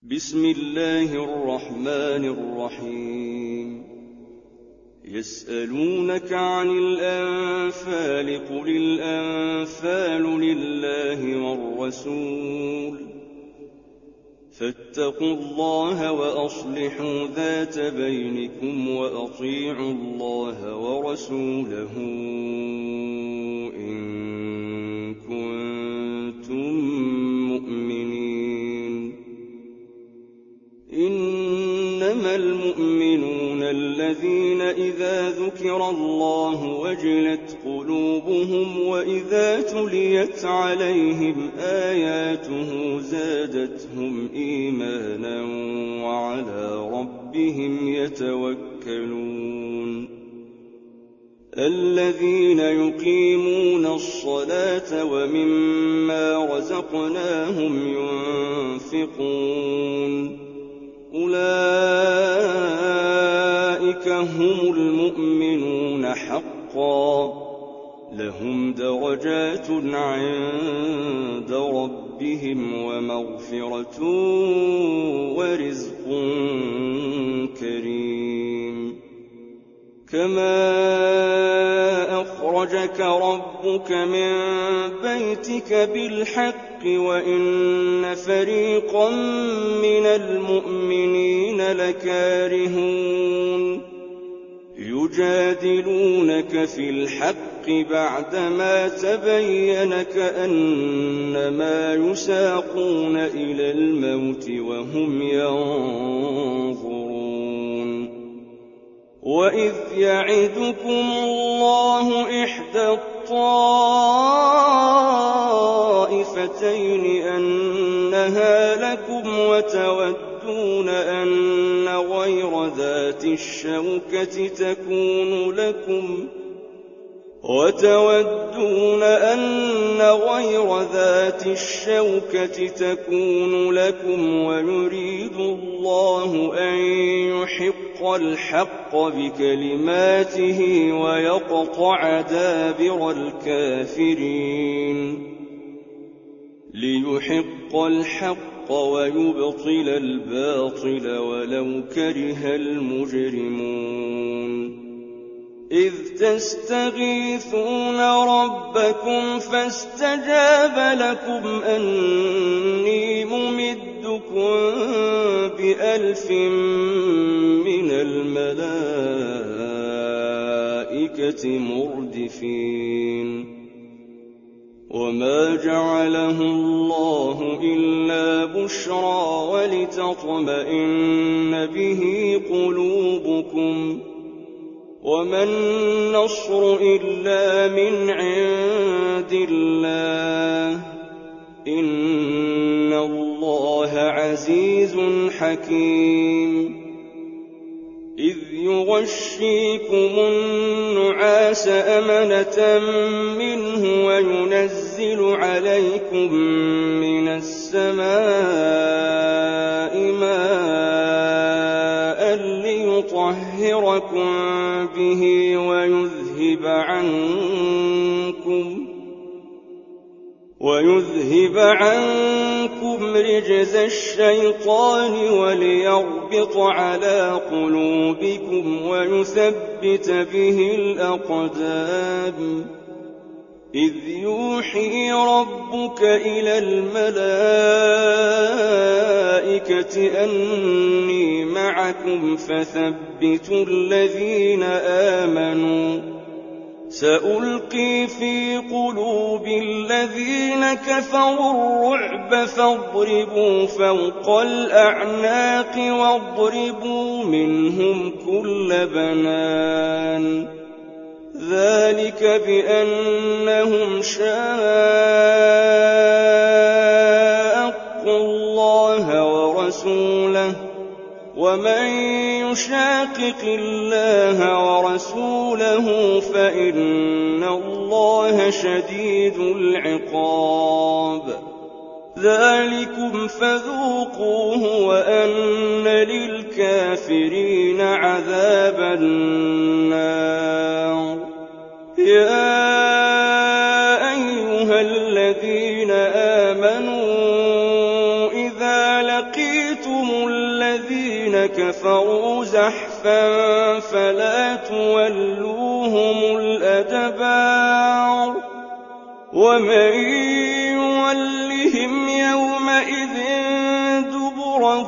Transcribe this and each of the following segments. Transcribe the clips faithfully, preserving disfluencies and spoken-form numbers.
بسم الله الرحمن الرحيم يسألونك عن الأنفال قل الأنفال لله والرسول فاتقوا الله وأصلحوا ذات بينكم وأطيعوا الله ورسوله إن كنتم مؤمنين. إنما المؤمنون الذين إذا ذكر الله وجلت قلوبهم وإذا تليت عليهم آياته زادتهم إيمانا وعلى ربهم يتوكلون. الذين يقيمون الصلاة ومما رزقناهم ينفقون أولئك هم المؤمنون حقا لهم درجات عند ربهم ومغفرة ورزق كريم. كما أخرجك ربك من بيتك بالحق وإن فريقا من المؤمنين لكارهون يجادلونك في الحق بعدما تبين كأنما يساقون إلى الموت وهم ينظرون. وإذ يعدكم الله إحدى الطائفتين أنها لكم وتودون أن غير ذات الشوكة تكون لكم وتودون أن غير ذات الشوكة تكون لكم ويريد الله أن يحق الحق بكلماته ويقطع دابر الكافرين ليحق الحق ويبطل الباطل ولو كره المجرمون. إذ تستغيثون ربكم فاستجاب لكم أني ممدكم بألف من الملائكة مردفين. وما جعله الله إلا بشرى ولتطمئن به قلوبكم وما النصر إلا من عند الله إن الله عزيز حكيم. إذ يغشيكم النعاس أمنة منه وينزل عليكم من السماء ماء ليطهركم به ويذهب عنكم ويذهب عنكم رجز الشيطان وليربط على قلوبكم ويثبت به الأقدام. إذ يوحي ربك إلى الملائكة أني معكم فثبتوا الذين آمنوا سألقي في قلوب الذين كفروا الرعب فاضربوا فوق الأعناق واضربوا منهم كل بنان. ذلك بأنهم شاقوا الله ورسوله ومن يشاقق الله ورسوله فإن الله شديد العقاب. ذلكم فذوقوه وأن للكافرين عذاب النار. يا أيها الذين آمنوا إذا لقيتم الذين كفروا زحفا فلا تولوهم الأدبار ومن يولهم يومئذ دبره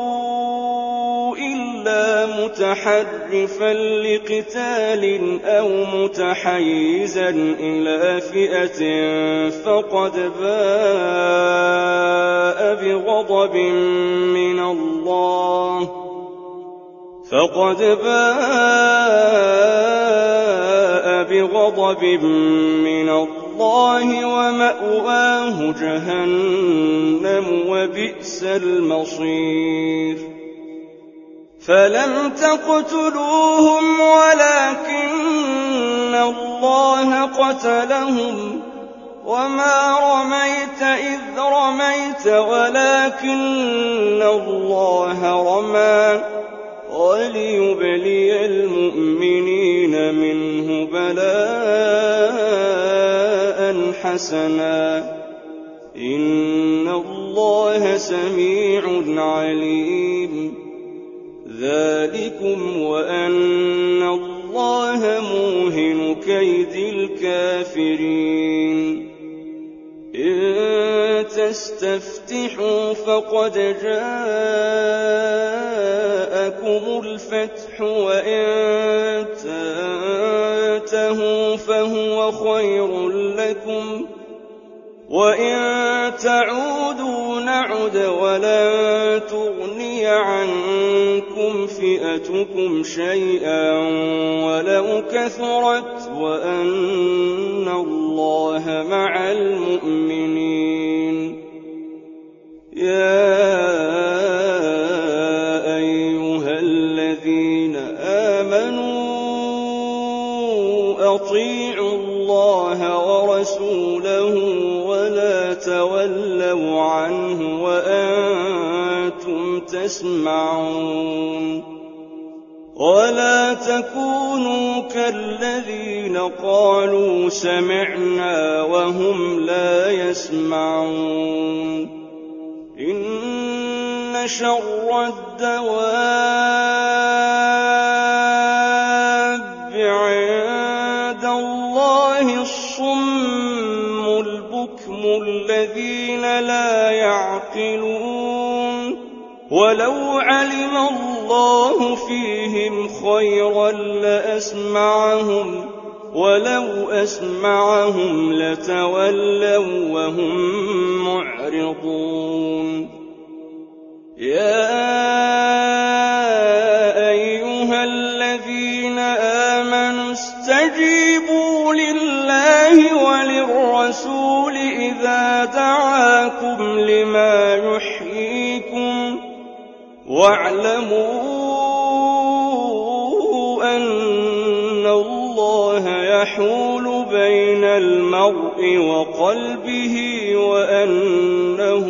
إلا متحرفا لقتال أو متحيزا إلى فئة فقد باء بغضب من الله فقد باء بغضب من الله ومأواه جهنم وبئس المصير فلم تقتلوهم ولكن الله قتلهم وما رميت إذ رميت ولكن الله رمى وليبلي المؤمنين منه بلاء حسنا إن الله سميع عليم ذلكم وأن الله موهن كيد الكافرين إن تستفتحوا فقد جاءكم الفتح وإن تنتهوا فهو خير لكم وإن تعودوا نعد ولن تغني عنكم فئتكم شيئا ولو كثرت وأن الله مع المؤمنين يا أيها الذين آمنوا أطيعوا الله ورسوله ولا تولوا عنه وأنتم تسمعون ولا تكونوا كالذين قالوا سمعنا وهم لا يسمعون إن شر الدواب عند الله الصم البكم الذين لا يعقلون ولو علم الله فيهم خيرا لأسمعهم ولو أسمعهم لتولوا وهم معرضون يا أيها الذين آمنوا استجيبوا لله وللرسول إذا دعاكم لما يحييكم واعلموا أن الله يحول بين المرء وقلبه وأنه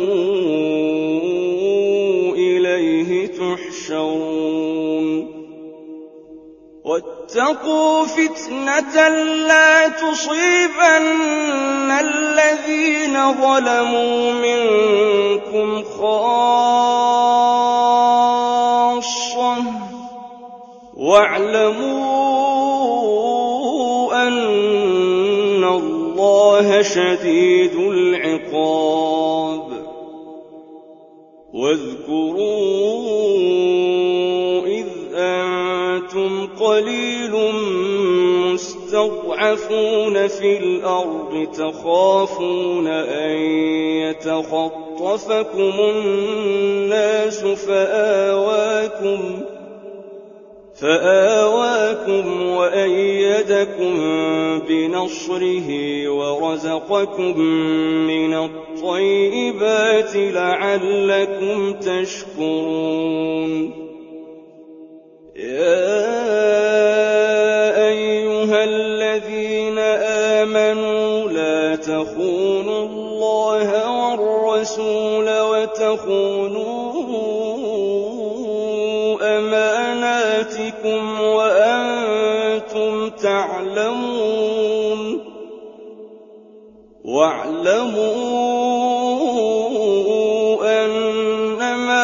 إليه تحشرون واتقوا فتنة لا تصيبن الذين ظلموا منكم خاصة واعلموا أن الله شديد العقاب واذكروا إذ أنتم قليل مستضعفون في الأرض تخافون أن يتخطفكم الناس فآواكم فآواكم وأيدكم بنصره ورزقكم من الطيبات لعلكم تشكرون يا أيها الذين آمنوا لا تخونوا الله والرسول وتخونوا أماناتكم وأنتم تعلمون واعلموا أنما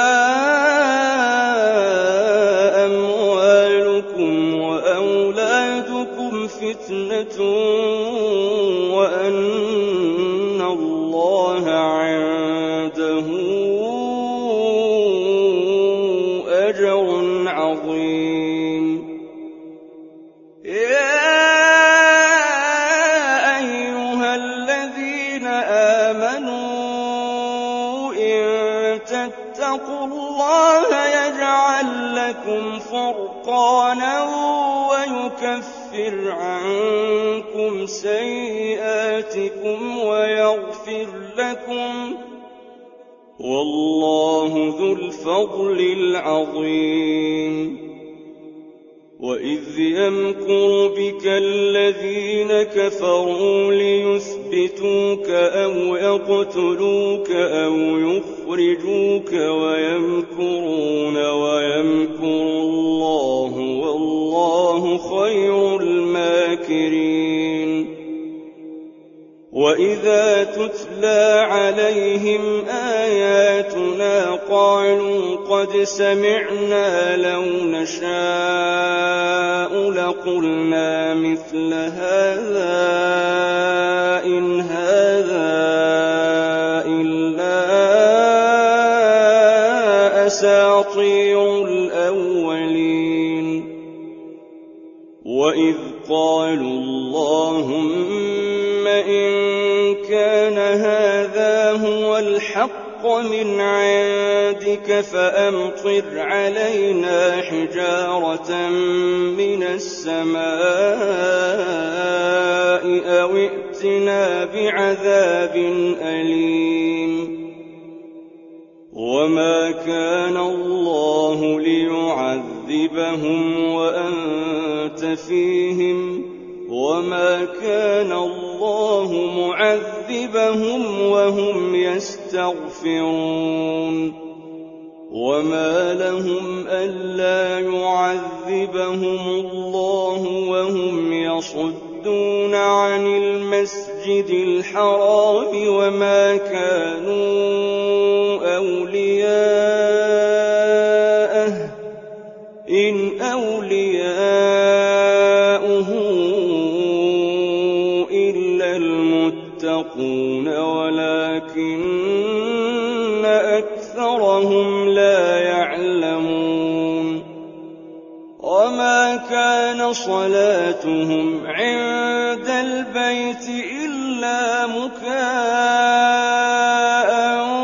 العظيم يا أيها الذين آمنوا إن تتقوا الله يجعل لكم فرقانا ويكفر عنكم سيئاتكم ويغفر لكم والله ذو الفضل العظيم وإذ يمكر بك الذين كفروا ليثبتوك أو يقتلوك أو يخرجوك ويمكرون ويمكر الله والله خير الماكرين وإذا تتلى عليهم آياتنا قالوا قد سمعنا لو نشاء لقلنا مثل هذا إن هذا إلا أساطير الأولين وإذ قالوا اللهم إن كان هذا هو الحق من عندك فأمطر علينا حجارة من السماء أو ائتنا بعذاب أليم وما كان الله ليعذبهم وأنت فيهم وما كان الله معذبهم وهم يستغفرون وما لهم ألا يعذبهم الله وهم يصدون عن المسجد الحرام وما كانوا أولياءه إن أولياؤه إلا المتقون ولكن أكثرهم لا يعلمون وما كان صلاتهم عند البيت إلا مكاء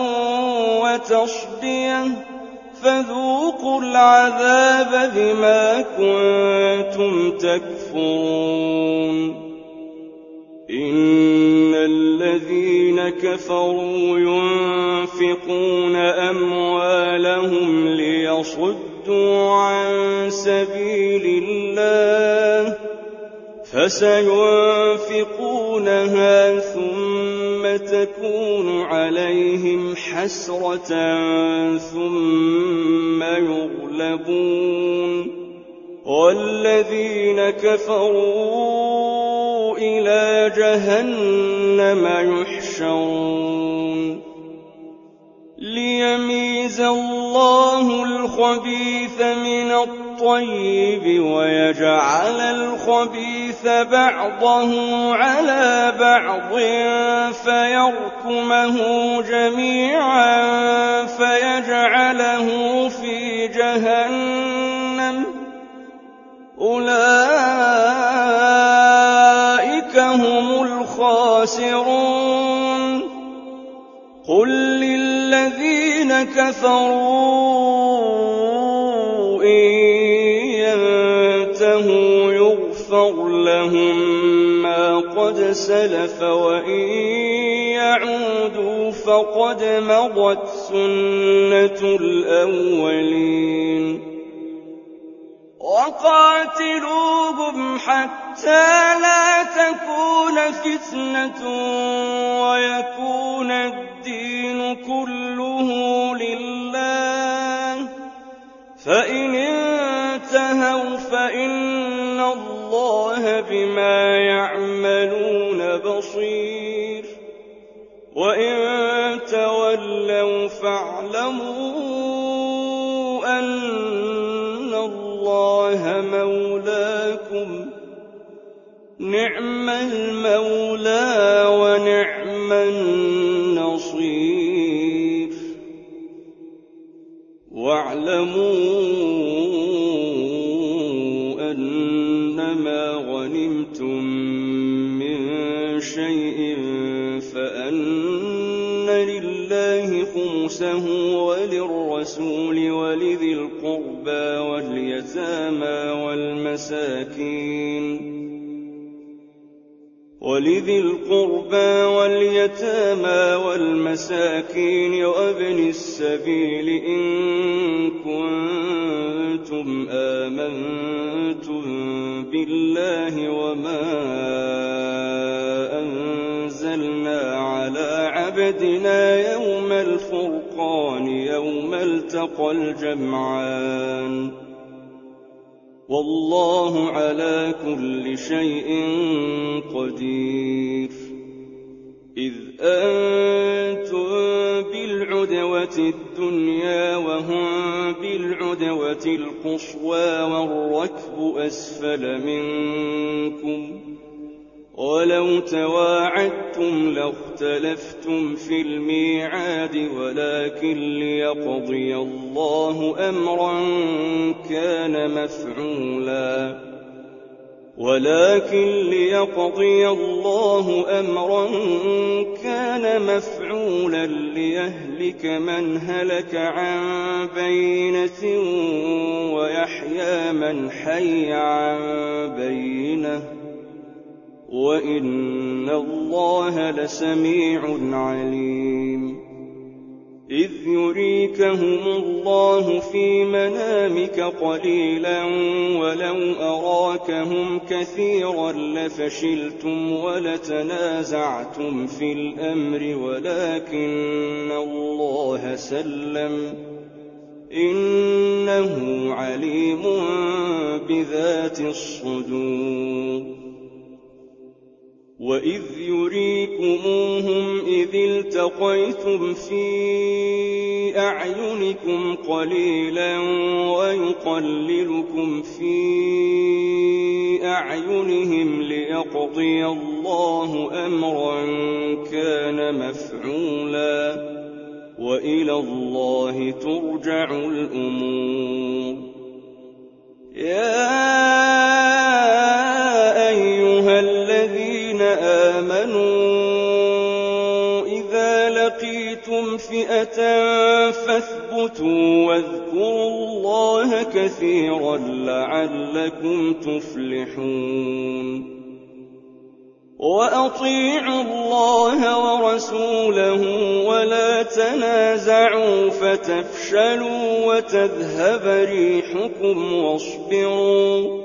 وتصدية فذوقوا العذاب بما كنتم تكفرون إن الذين كفروا ينفقون أموالهم ليصدوا عن سبيل الله فسينفقونها ثم تكون عليهم حسرة ثم يغلبون والذين كفروا إلى جهنم يحشرون ليميز الله الخبيث من الطيب ويجعل الخبيث بعضه على بعض فيركمه جميعا فيجعله في جهنم أولئك هم الخاسرون قل للذين كفروا إن ينتهوا يغفر لهم ما قد سلف وإن يعودوا فقد مضت سنة الأولين وقاتلوهم حتى لا تكون فتنة ويكون الدين كله لله فإن انتهوا فإن الله بما يعملون بصير وإن تولوا فاعلموا أن الله مولاكم نعم المولى ونعم النصير واعلموا نفسه وللرسول ولذي القربى واليتامى والمساكين ولذي القربى واليتامى والمساكين وابن السبيل إن كنتم آمنتم بالله وما أنزلنا على عبدنا يوم الفرقان يوم التقى الجمعان والله على كل شيء قدير. إذ أنتم بالعدوة الدنيا وهم بالعدوة القصوى والركب أسفل منكم ولو تواعدتم لاختلفتم في الميعاد ولكن ليقضي الله أمرا كان مفعولا ولكن ليقضي الله أمرا كان مفعولا ليهلك من هلك عن بينة ويحيى من حي عن بينة وإن الله لسميع عليم. إذ يريكهم الله في منامك قليلا ولو أراكهم كثيرا لفشلتم ولتنازعتم في الأمر ولكن الله سلم إنه عليم بذات الصدور. وإذ يريكموهم إذ التقيتم في أعينكم قليلا ويقللكم في أعينهم ليقضي الله أمرا كان مفعولا وإلى الله ترجع الأمور. يا أيها الذين آمنوا إذا لقيتم فئة فاثبتوا واذكروا الله كثيرا لعلكم تفلحون. وأطيعوا الله ورسوله ولا تنازعوا فتفشلوا وتذهب ريحكم واصبروا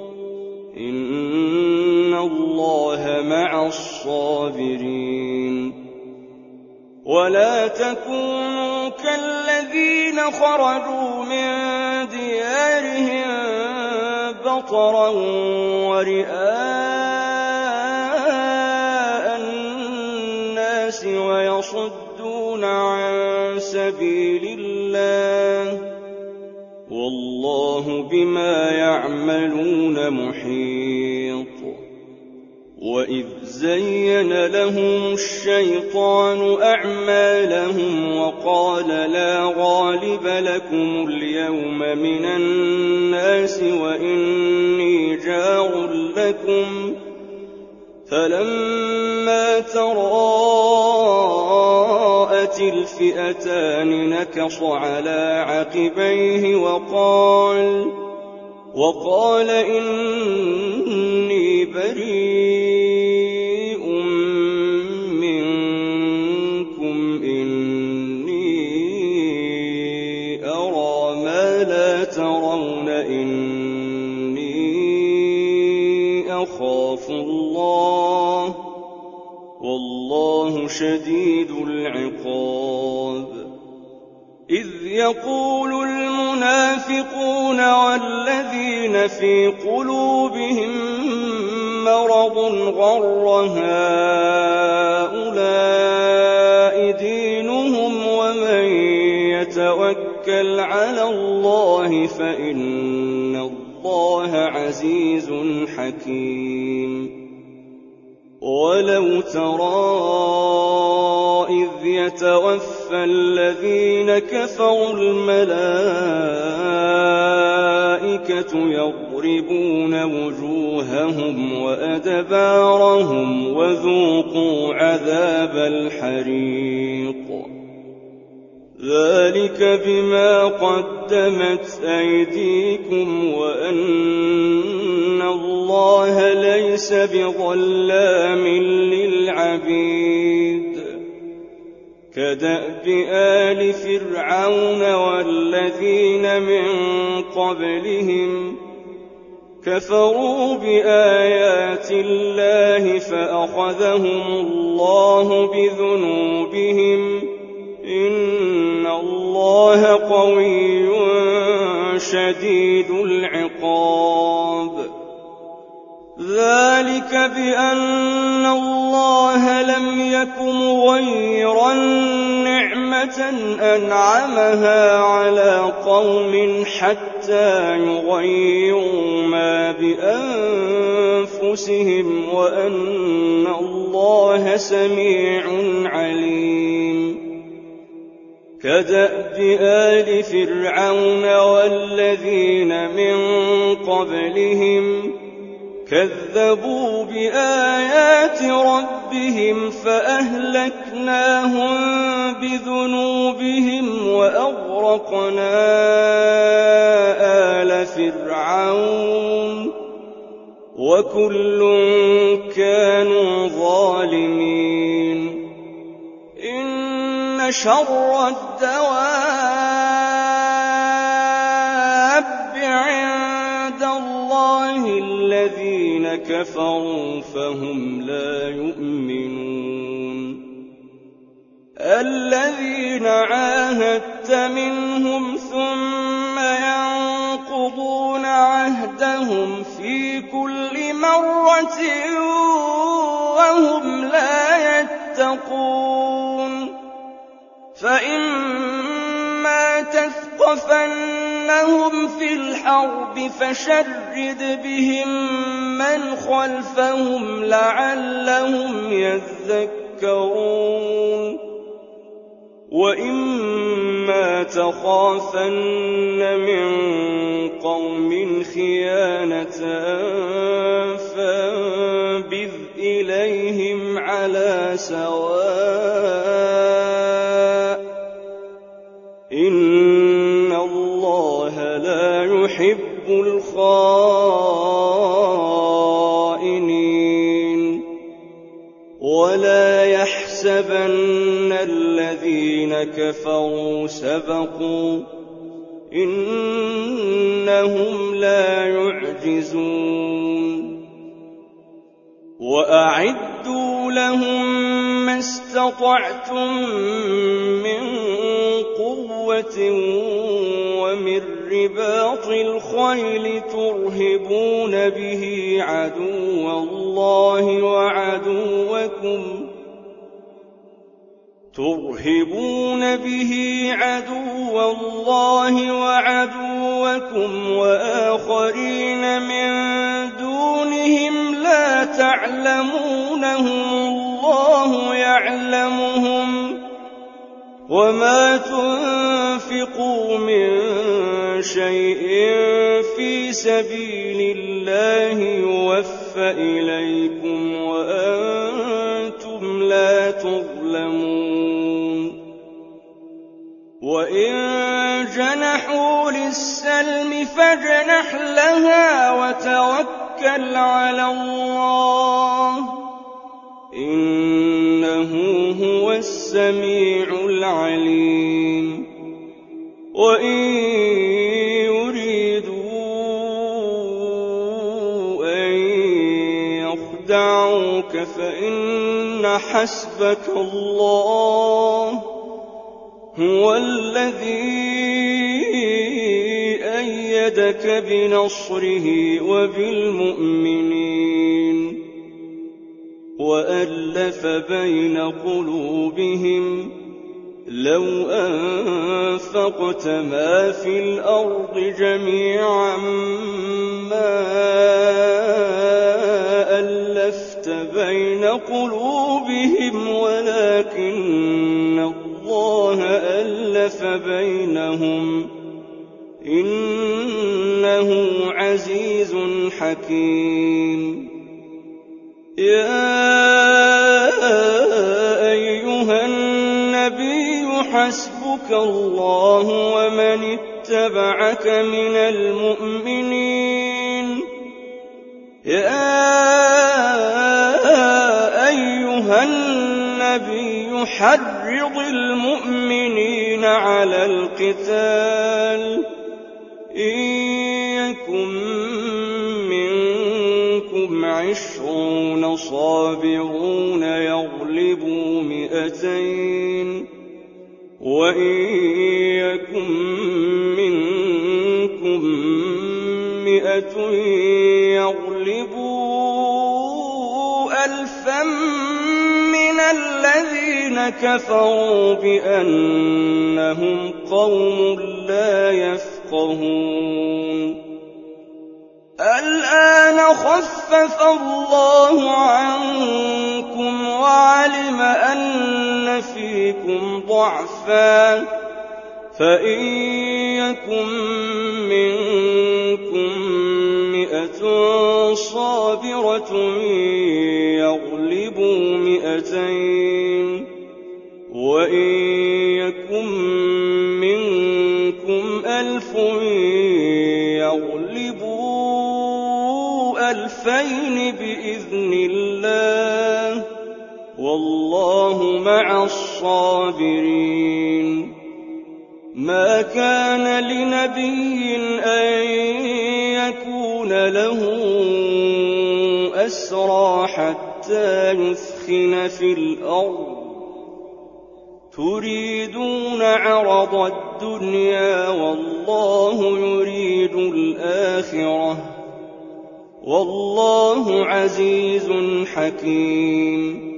إن الله مع الصابرين. ولا تكونوا كالذين خرجوا من ديارهم بطرا ورئاء الناس ويصدون عن سبيل الله والله بما يعملون محيط. وإذ زين لهم الشيطان أعمالهم وقال لا غالب لكم اليوم من الناس وإني جار لكم فلما تراءت الفئتان نكص على عقبيه وقال وقال إني بريء منكم إني أرى ما لا ترون إني أخاف الله والله شديد العقاب. إذ يقول المنافقون والذين في قلوبهم مرض غر هؤلاء دينهم ومن يتوكل على الله فإن الله عزيز حكيم. ولو ترى إذ يتوفى الذين كفروا الملائكة يضربون وجوههم وأدبارهم وذوقوا عذاب الحريق ذلك بما قدمت أيديكم وأن الله ليس بظلام للعبيد كدأب آل فرعون والذين من قبلهم كفروا بآيات الله فأخذهم الله بذنوبهم إن الله قوي شديد العقاب ذلك بأن الله لم يك مغيرا نعمة أنعمها على قوم حتى يغيروا ما بأنفسهم وأن الله سميع عليم كدأب آل فرعون والذين من قبلهم كذبوا بآيات ربهم فأهلكناهم بذنوبهم وأغرقنا آل فرعون وكل كانوا ظالمين إن شر الدواب عند الله الذين كفروا فهم لا يؤمنون الذين عاهدت منهم ثم ينقضون عهدهم في كل مرة وهم لا يتقون فإما تثقفنهم في الحرب فشرد بهم من خلفهم لعلهم يذكرون وإما تخافن من قوم خيانة فانبذ إليهم على سواء إن الله لا يحب الخائنين ولا يحسبن الذين كفروا سبقوا إنهم لا يعجزون وأعدوا لهم ما استطعتم من قوة ومن رباط الخيل ترهبون به عدو الله وعدوكم ترهبون به عدو الله وعدوكم وآخرين من دونهم لا تعلمونهم الله يعلمهم وما تنفقوا من شيء في سبيل الله يوفى إليكم وأنتم لا تظلمون وإن جنحوا للسلم فاجنح لها وتوكل على الله إنه هو السميع العليم وإن يريدوا أن يخدعوك فإن حسبك الله هو الذي أيدك بنصره وبالمؤمنين وألف بين قلوبهم لو أنفقت ما في الأرض جميعا ما ألفت بين قلوبهم ولكن الله ألف بينهم إنه عزيز حكيم يا أيها النبي حسبك اللَّهُ وَمَنِ اتَّبَعَكَ مِنَ الْمُؤْمِنِينَ يَا أَيُّهَا النَّبِيُّ حَرِّضِ الْمُؤْمِنِينَ عَلَى الْقِتَالِ إِن يَكُن مِّنكُمْ عِشْرُونَ صَابِرُونَ يَغْلِبُوا مِائَتَيْنِ وَإِن يَكُن مِّنكُم مِّائَةٌ يَغْلِبُوا أَلْفًا مِّنَ الَّذِينَ كَفَرُوا بِأَنَّهُمْ قَوْمٌ لَّا يَفْقَهُونَ الْآنَ خَفَّفَ اللَّهُ عَنكُمْ وَعَلِمَ أَنَّ فِيكُمْ ضَعْفًا فَإِن يَكُن مِّنكُم مِّائَةٌ صَابِرَةٌ يَغْلِبُوا مِائَتَيْنِ وَإِن يَكُن مِّنكُمْ أَلْفٌ يَغْلِبُوا أَلْفَيْنِ بِإِذْنِ اللَّهِ وَاللَّهُ مَعَ الصَّابِرِينَ مَا كَانَ لِنَبِيٍّ أَن يَكُونَ لَهُ أَسْرَىٰ حَتَّىٰ يُثْخِنَ فِي الْأَرْضِ تُرِيدُونَ عَرَضَ الدُّنْيَا وَاللَّهُ يُرِيدُ الْآخِرَةَ وَاللَّهُ عَزِيزٌ حَكِيمٌ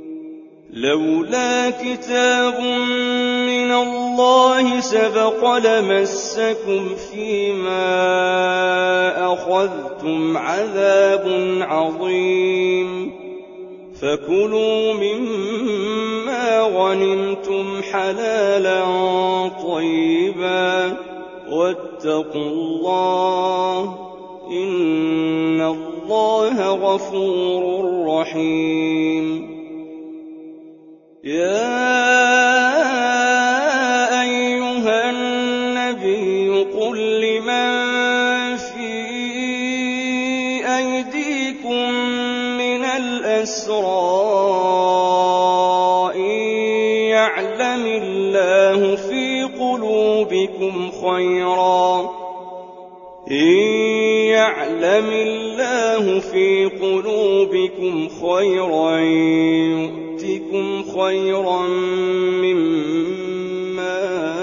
لولا كتاب من الله سبق لمسكم فيما أخذتم عذاب عظيم فكلوا مما غنمتم حلالا طيبا واتقوا الله إن الله غفور رحيم يا أيها النبي قل لمن في أيديكم من الأسرى إن يعلم الله في قلوبكم خيرا إن يعلم الله في قلوبكم خيرا يؤتكم خيرا مما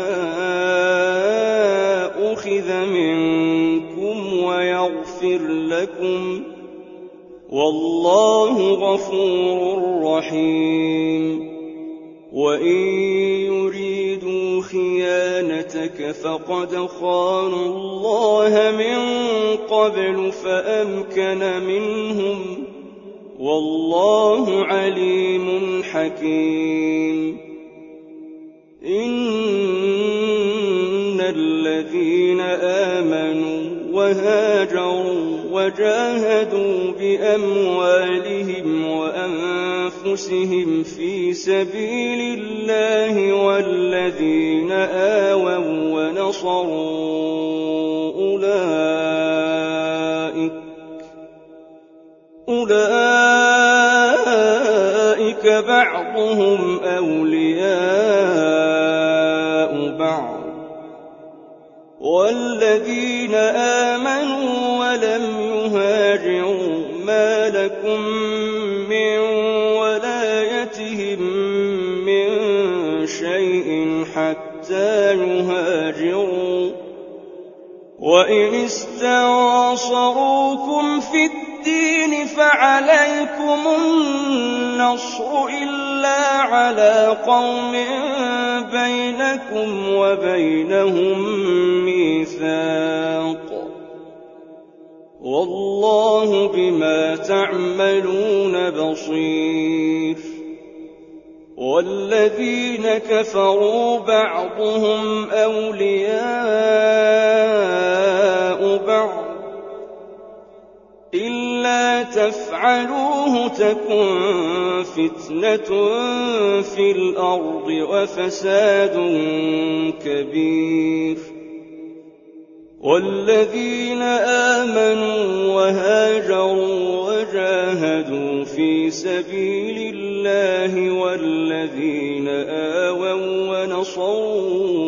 أخذ منكم ويغفر لكم والله غفور رحيم وإن يريدوا خيانتك فقد خانوا الله من قبل فأمكن منهم والله عليم حكيم إن الذين آمنوا وهاجروا وجاهدوا بأموالهم وأنفسهم في سبيل الله والذين آووا ونصروا أولئك أولئك بعضهم أولياء بعض والذين آمنوا ولم يهاجروا ما لكم من ولايتهم من شيء حتى يهاجروا وإن استنصروكم في الدين فعليكم النصر إلا على قوم بينكم وبينهم ميثاق والله بما تعملون بصير والذين كفروا بعضهم أولياء بعض إلا تفعلوا تفعلوه تكن فتنة في الأرض وفساد كبير والذين آمنوا وهاجروا وجاهدوا في سبيل الله والذين آووا ونصروا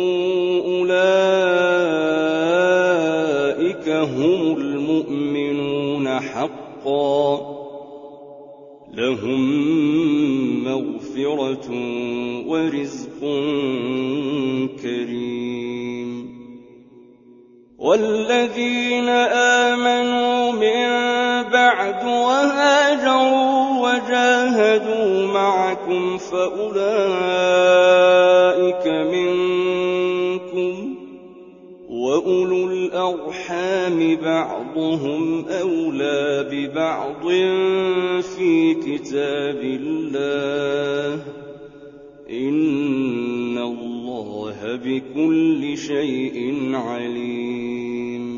أولئك هم المؤمنون حقا لهم مغفرة ورزق كريم والذين آمنوا من بعد وهاجروا وجاهدوا معكم فأولئك منكم وأولو الأرحام بعضهم أولى ببعض في كتاب الله إن الله بكل شيء عليم